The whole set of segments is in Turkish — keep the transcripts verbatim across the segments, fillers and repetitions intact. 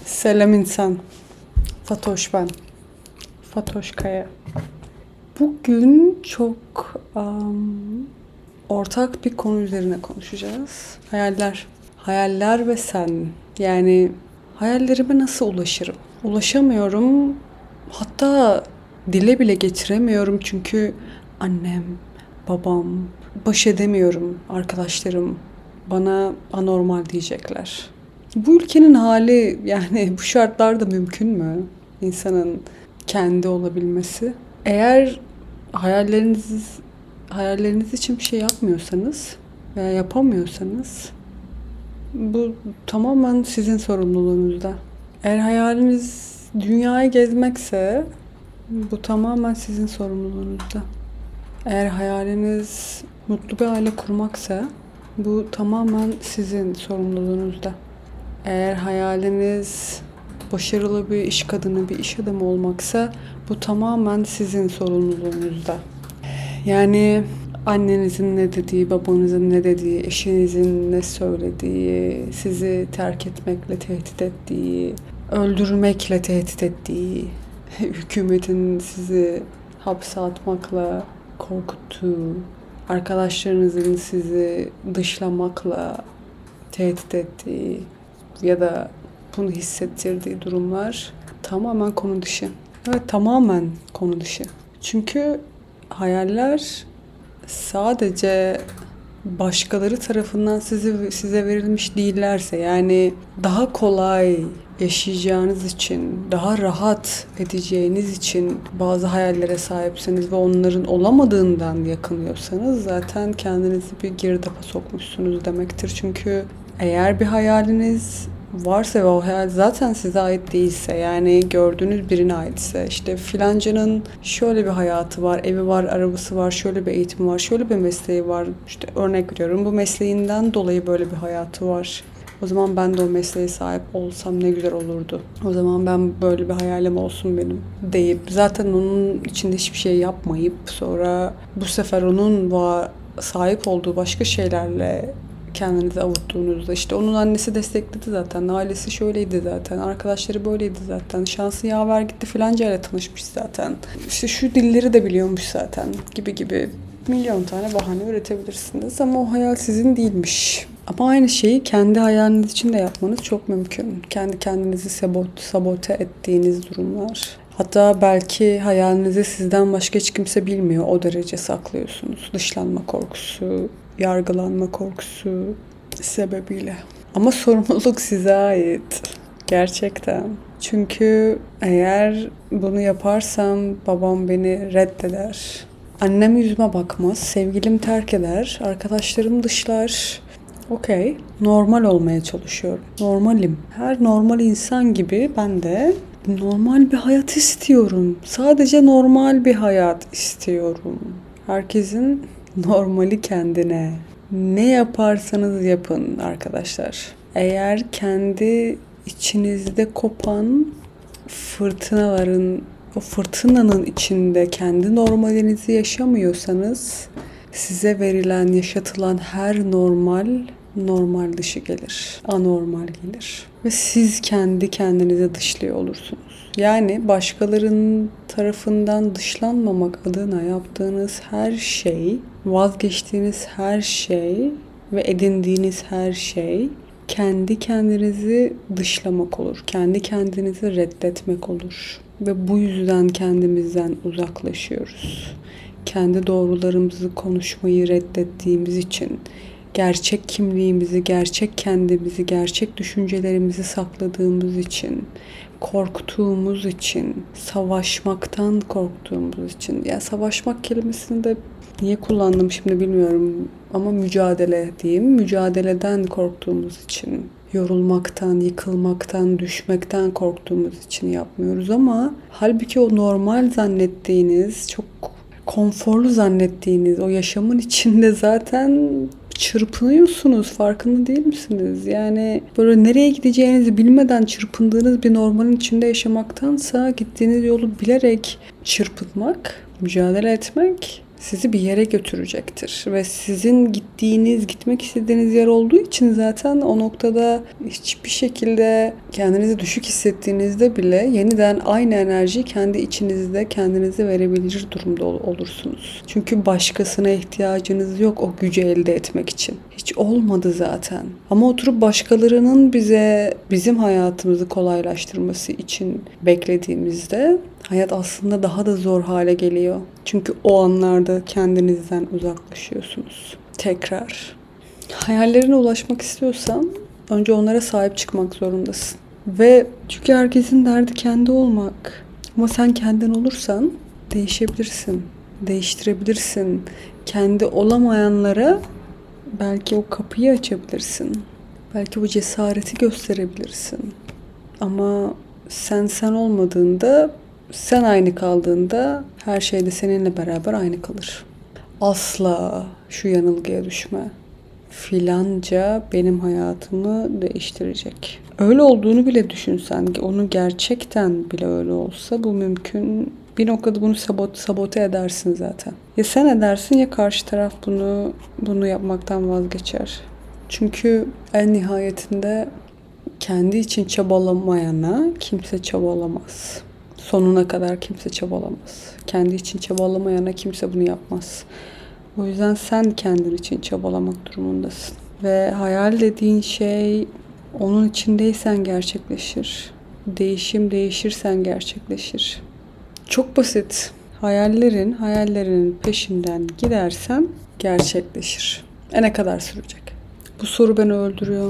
Selam insan. Fatoş ben. Fatoş Kaya. Bugün çok am, ortak bir konu üzerine konuşacağız. Hayaller. Hayaller ve sen. Yani hayallerime nasıl ulaşırım? Ulaşamıyorum. Hatta dile bile getiremiyorum çünkü annem, babam, baş edemiyorum, arkadaşlarım bana anormal diyecekler. Bu ülkenin hali yani bu şartlarda mümkün mü? İnsanın kendi olabilmesi. Eğer hayalleriniz hayalleriniz için bir şey yapmıyorsanız veya yapamıyorsanız bu tamamen sizin sorumluluğunuzda. Eğer hayaliniz dünyayı gezmekse bu tamamen sizin sorumluluğunuzda. Eğer hayaliniz mutlu bir aile kurmaksa bu tamamen sizin sorumluluğunuzda. Eğer hayaliniz başarılı bir iş kadını, bir iş adamı olmaksa bu tamamen sizin sorumluluğunuzda. Yani annenizin ne dediği, babanızın ne dediği, eşinizin ne söylediği, sizi terk etmekle tehdit ettiği, öldürmekle tehdit ettiği, hükümetin sizi hapse atmakla korkuttuğu, arkadaşlarınızın sizi dışlamakla tehdit ettiği ya da bunu hissettirdiği durumlar tamamen konu dışı. Evet, tamamen konu dışı. Çünkü hayaller sadece başkaları tarafından size, size verilmiş değillerse, yani daha kolay yaşayacağınız için, daha rahat edeceğiniz için bazı hayallere sahipseniz ve onların olamadığından yakınıyorsanız zaten kendinizi bir girdaba sokmuşsunuz demektir. Çünkü eğer bir hayaliniz varsa ve o hayal zaten size ait değilse, yani gördüğünüz birine aitse, işte filancanın şöyle bir hayatı var, evi var, arabası var, şöyle bir eğitimi var, şöyle bir mesleği var, işte örnek veriyorum bu mesleğinden dolayı böyle bir hayatı var. O zaman ben de o mesleğe sahip olsam ne güzel olurdu. O zaman ben böyle bir hayalim olsun benim deyip zaten onun içinde hiçbir şey yapmayıp sonra bu sefer onun va- sahip olduğu başka şeylerle kendinizi avuttuğunuzda, işte onun annesi destekledi zaten, ailesi şöyleydi zaten, arkadaşları böyleydi zaten, şansı yaver gitti filanca ile tanışmış zaten, işte şu dilleri de biliyormuş zaten gibi gibi milyon tane bahane üretebilirsiniz ama o hayal sizin değilmiş. Ama aynı şeyi kendi hayaliniz için de yapmanız çok mümkün. Kendi kendinizi sabot, sabote ettiğiniz durumlar. Hatta belki hayalinizi sizden başka hiç kimse bilmiyor. O derece saklıyorsunuz. Dışlanma korkusu, yargılanma korkusu sebebiyle. Ama sorumluluk size ait. Gerçekten. Çünkü eğer bunu yaparsam babam beni reddeder. Annem yüzüme bakmaz. Sevgilim terk eder. Arkadaşlarım dışlar. Okey. Normal olmaya çalışıyorum. Normalim. Her normal insan gibi ben de normal bir hayat istiyorum. Sadece normal bir hayat istiyorum. Herkesin normali kendine. Ne yaparsanız yapın arkadaşlar. Eğer kendi içinizde kopan fırtınaların, o fırtınanın içinde kendi normalinizi yaşamıyorsanız size verilen, yaşatılan her normal normal dışı gelir. Anormal gelir. Ve siz kendi kendinize dışlıyor olursunuz. Yani başkalarının tarafından dışlanmamak adına yaptığınız her şey, vazgeçtiğiniz her şey ve edindiğiniz her şey kendi kendinizi dışlamak olur. Kendi kendinizi reddetmek olur. Ve bu yüzden kendimizden uzaklaşıyoruz. Kendi doğrularımızı konuşmayı reddettiğimiz için, gerçek kimliğimizi, gerçek kendimizi, gerçek düşüncelerimizi sakladığımız için, korktuğumuz için, savaşmaktan korktuğumuz için. Ya savaşmak kelimesini de niye kullandım şimdi bilmiyorum ama mücadele diyeyim. Mücadeleden korktuğumuz için, yorulmaktan, yıkılmaktan, düşmekten korktuğumuz için yapmıyoruz ama halbuki o normal zannettiğiniz, çok konforlu zannettiğiniz o yaşamın içinde zaten çırpınıyorsunuz. Farkında değil misiniz? Yani böyle nereye gideceğinizi bilmeden çırpındığınız bir normalin içinde yaşamaktansa gittiğiniz yolu bilerek çırpınmak, mücadele etmek sizi bir yere götürecektir. Ve sizin gittiğiniz, gitmek istediğiniz yer olduğu için zaten o noktada hiçbir şekilde kendinizi düşük hissettiğinizde bile yeniden aynı enerjiyi kendi içinizde kendinize verebilir durumda olursunuz. Çünkü başkasına ihtiyacınız yok o gücü elde etmek için. Hiç olmadı zaten. Ama oturup başkalarının bize, bizim hayatımızı kolaylaştırması için beklediğimizde hayat aslında daha da zor hale geliyor. Çünkü o anlarda kendinizden uzaklaşıyorsunuz. Tekrar. Hayallerine ulaşmak istiyorsan önce onlara sahip çıkmak zorundasın. Ve çünkü herkesin derdi kendi olmak. Ama sen kendin olursan değişebilirsin. Değiştirebilirsin. Kendi olamayanlara belki o kapıyı açabilirsin. Belki bu cesareti gösterebilirsin. Ama sen sen olmadığında, sen aynı kaldığında her şey de seninle beraber aynı kalır. Asla şu yanılgıya düşme. Filanca benim hayatımı değiştirecek. Öyle olduğunu bile düşünsen, onu gerçekten bile öyle olsa bu mümkün. Bir noktada bunu sabot, sabote edersin zaten. Ya sen edersin ya karşı taraf bunu bunu yapmaktan vazgeçer. Çünkü en nihayetinde kendi için çabalamayana kimse çabalamaz. Sonuna kadar kimse çabalamaz. Kendi için çabalamayana kimse bunu yapmaz. O yüzden sen kendin için çabalamak durumundasın. Ve hayal dediğin şey onun içindeysen gerçekleşir. Değişim değişirsen gerçekleşir. Çok basit. Hayallerin, hayallerinin peşinden gidersen gerçekleşir. E ne kadar sürecek? Bu soru beni öldürüyor.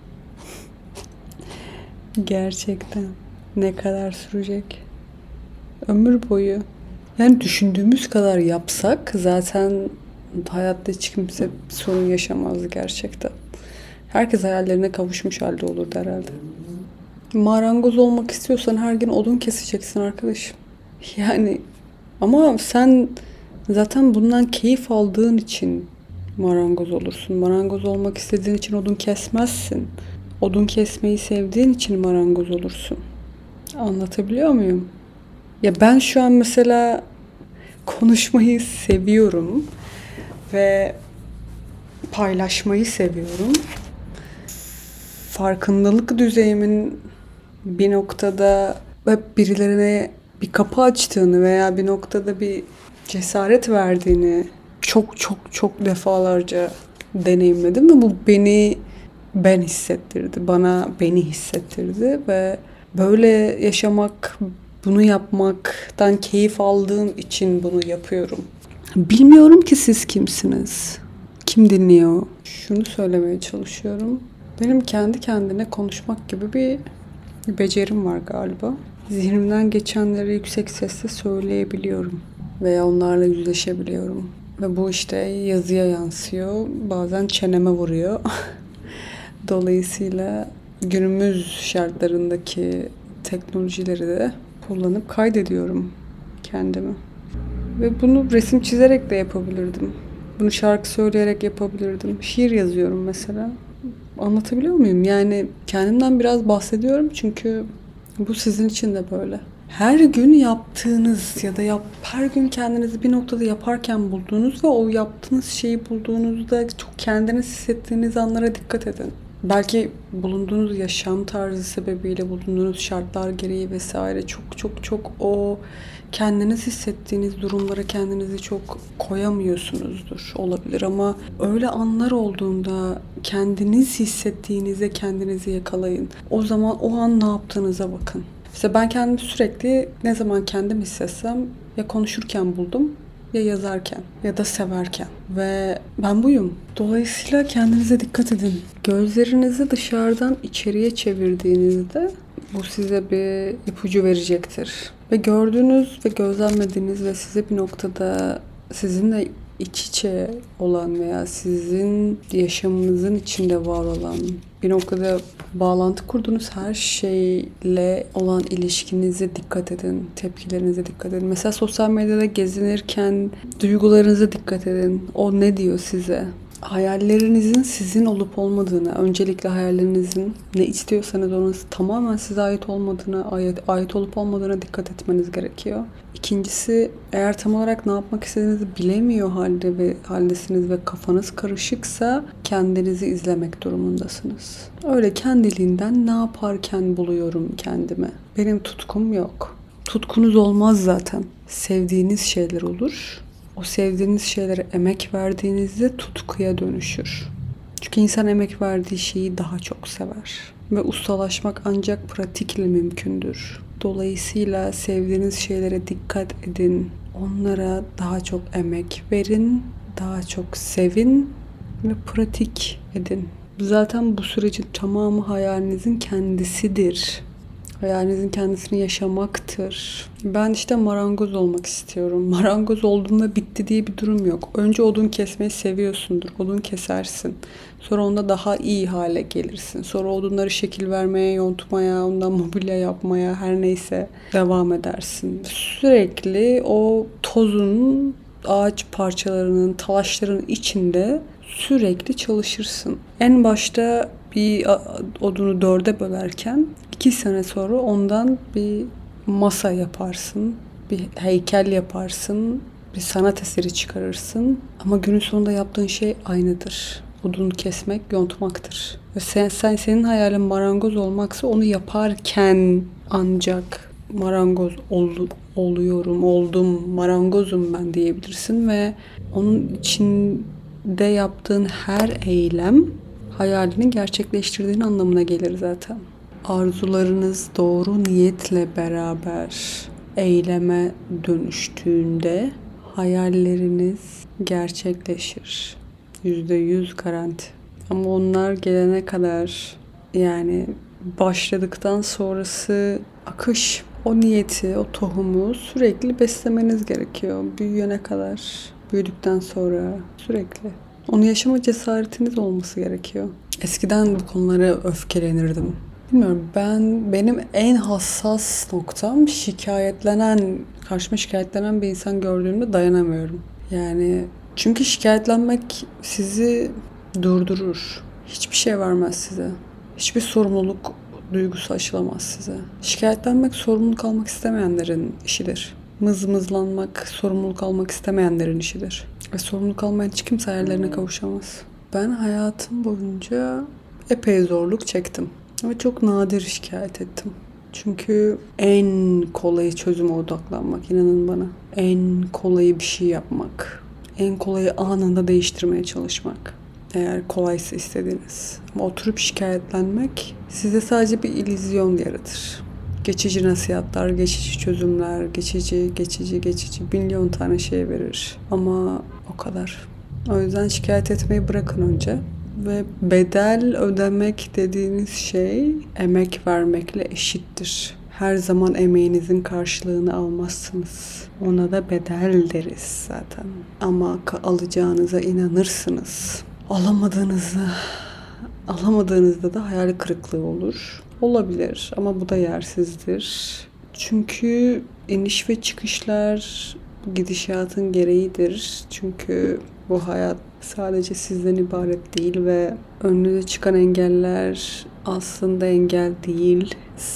Gerçekten. Ne kadar sürecek? Ömür boyu. Yani düşündüğümüz kadar yapsak zaten hayatta hiç kimse sorun yaşamazdı gerçekten. Herkes hayallerine kavuşmuş halde olurdu herhalde. Marangoz olmak istiyorsan her gün odun keseceksin arkadaşım. Yani ama sen zaten bundan keyif aldığın için marangoz olursun. Marangoz olmak istediğin için odun kesmezsin. Odun kesmeyi sevdiğin için marangoz olursun. Anlatabiliyor muyum? Ya ben şu an mesela konuşmayı seviyorum ve paylaşmayı seviyorum. Farkındalık düzeyimin bir noktada hep birilerine bir kapı açtığını veya bir noktada bir cesaret verdiğini çok çok çok defalarca deneyimledim ve bu beni ben hissettirdi. Bana beni hissettirdi ve böyle yaşamak, bunu yapmaktan keyif aldığım için bunu yapıyorum. Bilmiyorum ki siz kimsiniz? Kim dinliyor? Şunu söylemeye çalışıyorum. Benim kendi kendine konuşmak gibi bir, bir becerim var galiba. Zihnimden geçenleri yüksek sesle söyleyebiliyorum. Veya onlarla yüzleşebiliyorum. Ve bu işte yazıya yansıyor. Bazen çeneme vuruyor. Dolayısıyla günümüz şartlarındaki teknolojileri de kullanıp kaydediyorum kendimi. Ve bunu resim çizerek de yapabilirdim. Bunu şarkı söyleyerek yapabilirdim. Şiir yazıyorum mesela. Anlatabiliyor muyum? Yani kendimden biraz bahsediyorum çünkü bu sizin için de böyle. Her gün yaptığınız ya da yap, her gün kendinizi bir noktada yaparken bulduğunuz ve o yaptığınız şeyi bulduğunuzda çok kendiniz hissettiğiniz anlara dikkat edin. Belki bulunduğunuz yaşam tarzı sebebiyle, bulunduğunuz şartlar gereği vesaire çok çok çok o kendiniz hissettiğiniz durumlara kendinizi çok koyamıyorsunuzdur, olabilir ama öyle anlar olduğunda kendiniz hissettiğinizde kendinizi yakalayın. O zaman o an ne yaptığınıza bakın. İşte ben kendimi sürekli ne zaman kendim hissetsem ya konuşurken buldum ya yazarken ya da severken ve ben buyum. Dolayısıyla kendinize dikkat edin. Gözlerinizi dışarıdan içeriye çevirdiğinizde bu size bir ipucu verecektir. Ve gördüğünüz ve gözlemlediğiniz ve size bir noktada sizinle iç içe olan veya sizin yaşamınızın içinde var olan bir noktada bağlantı kurduğunuz her şeyle olan ilişkinize dikkat edin. Tepkilerinize dikkat edin. Mesela sosyal medyada gezinirken duygularınıza dikkat edin. O ne diyor size? hayallerinizin sizin olup olmadığını, öncelikle hayallerinizin ne istiyorsanız onun tamamen size ait olmadığına, ait, ait olup olmadığına dikkat etmeniz gerekiyor. İkincisi, eğer tam olarak ne yapmak istediğinizi bilemiyor halde ve haldesiniz ve kafanız karışıksa kendinizi izlemek durumundasınız. Öyle kendiliğinden ne yaparken buluyorum kendimi. Benim tutkum yok. Tutkunuz olmaz zaten. Sevdiğiniz şeyler olur. O sevdiğiniz şeylere emek verdiğinizde tutkuya dönüşür. Çünkü insan emek verdiği şeyi daha çok sever. Ve ustalaşmak ancak pratikle mümkündür. Dolayısıyla sevdiğiniz şeylere dikkat edin. Onlara daha çok emek verin, daha çok sevin ve pratik edin. Zaten bu sürecin tamamı hayalinizin kendisidir. Hayalinizin kendisini yaşamaktır. Ben işte marangoz olmak istiyorum. Marangoz olduğunda bitti diye bir durum yok. Önce odun kesmeyi seviyorsundur. Odun kesersin. Sonra onda daha iyi hale gelirsin. Sonra odunları şekil vermeye, yontmaya, ondan mobilya yapmaya, her neyse devam edersin. Sürekli o tozun, ağaç parçalarının, talaşların içinde sürekli çalışırsın. En başta bir odunu dörde bölerken iki sene sonra ondan bir masa yaparsın, bir heykel yaparsın, bir sanat eseri çıkarırsın. Ama günün sonunda yaptığın şey aynıdır. Odunu kesmek, yontmaktır. Ve sen, sen senin hayalin marangoz olmaksa onu yaparken ancak marangoz ol, oluyorum, oldum, marangozum ben diyebilirsin ve onun içinde yaptığın her eylem hayalini gerçekleştirdiğin anlamına gelir zaten. Arzularınız doğru niyetle beraber eyleme dönüştüğünde hayalleriniz gerçekleşir. Yüzde yüz garanti. Ama onlar gelene kadar, yani başladıktan sonrası akış. O niyeti, o tohumu sürekli beslemeniz gerekiyor. Büyüyene kadar, büyüdükten sonra sürekli. Onu yaşama cesaretiniz olması gerekiyor. Eskiden bu konulara öfkelenirdim. Bilmiyorum, ben benim en hassas noktam şikayetlenen, karşıma şikayetlenen bir insan gördüğümde dayanamıyorum. Yani çünkü şikayetlenmek sizi durdurur. Hiçbir şey vermez size. Hiçbir sorumluluk duygusu aşılamaz size. Şikayetlenmek sorumluluk almak istemeyenlerin işidir. Mızmızlanmak, sorumluluk almak istemeyenlerin işidir. Ve sorumluluk almayan hiç kimse hayallerine kavuşamaz. Ben hayatım boyunca epey zorluk çektim. Ve çok nadir şikayet ettim. Çünkü en kolayı çözüme odaklanmak, inanın bana. En kolayı bir şey yapmak. En kolayı anında değiştirmeye çalışmak. Eğer kolaysa istediğiniz. Ama oturup şikayetlenmek size sadece bir illüzyon yaratır. Geçici nasihatler, geçici çözümler, geçici, geçici, geçici milyon tane şey verir. Ama o kadar. O yüzden şikayet etmeyi bırakın önce. Ve bedel ödemek dediğiniz şey emek vermekle eşittir. Her zaman emeğinizin karşılığını almazsınız. Ona da bedel deriz zaten. Ama alacağınıza inanırsınız. Alamadığınızı, alamadığınızda da hayal kırıklığı olur. Olabilir ama bu da yersizdir. Çünkü iniş ve çıkışlar gidişatın gereğidir. Çünkü bu hayat sadece sizden ibaret değil ve önünüze çıkan engeller aslında engel değil.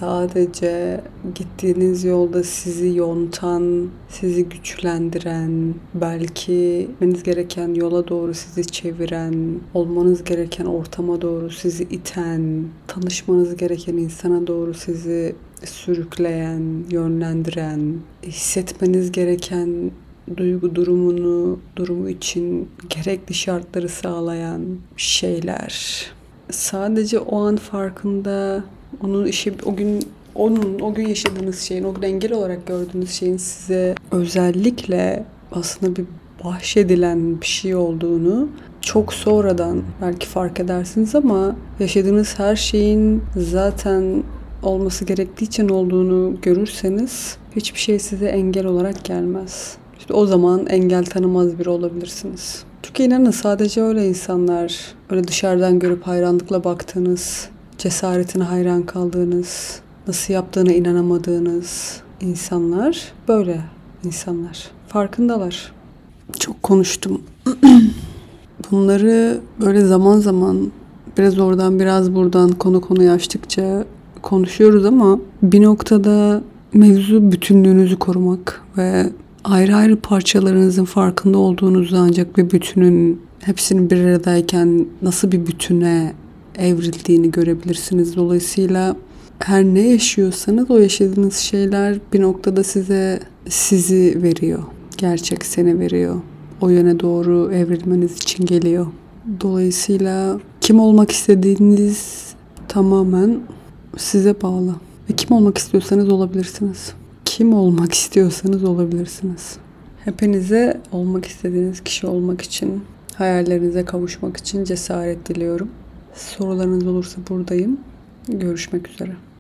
Sadece gittiğiniz yolda sizi yontan, sizi güçlendiren, belki gitmeniz gereken yola doğru sizi çeviren, olmanız gereken ortama doğru sizi iten, tanışmanız gereken insana doğru sizi sürükleyen, yönlendiren, hissetmeniz gereken duygu durumunu, durumu için gerekli şartları sağlayan şeyler. Sadece o an farkında, onun işi, o gün onun o gün yaşadığınız şeyin, o gün engel olarak gördüğünüz şeyin size özellikle aslında bir bahşedilen bir şey olduğunu çok sonradan belki fark edersiniz ama yaşadığınız her şeyin zaten olması gerektiği için olduğunu görürseniz hiçbir şey size engel olarak gelmez. İşte o zaman engel tanımaz biri olabilirsiniz. Çünkü inanın sadece öyle insanlar, öyle dışarıdan görüp hayranlıkla baktığınız, cesaretine hayran kaldığınız, nasıl yaptığına inanamadığınız insanlar böyle insanlar. Farkındalar. Çok konuştum. Bunları böyle zaman zaman biraz oradan biraz buradan konu konuyu açtıkça konuşuyoruz ama bir noktada mevzu bütünlüğünüzü korumak ve ayrı ayrı parçalarınızın farkında olduğunuz ancak bir bütünün hepsinin bir aradayken nasıl bir bütüne evrildiğini görebilirsiniz. Dolayısıyla her ne yaşıyorsanız o yaşadığınız şeyler bir noktada size sizi veriyor. Gerçek seni veriyor. O yöne doğru evrilmeniz için geliyor. Dolayısıyla kim olmak istediğiniz tamamen size bağlı. Ve kim olmak istiyorsanız olabilirsiniz. Kim olmak istiyorsanız olabilirsiniz. Hepinize olmak istediğiniz kişi olmak için, hayallerinize kavuşmak için cesaret diliyorum. Sorularınız olursa buradayım. Görüşmek üzere.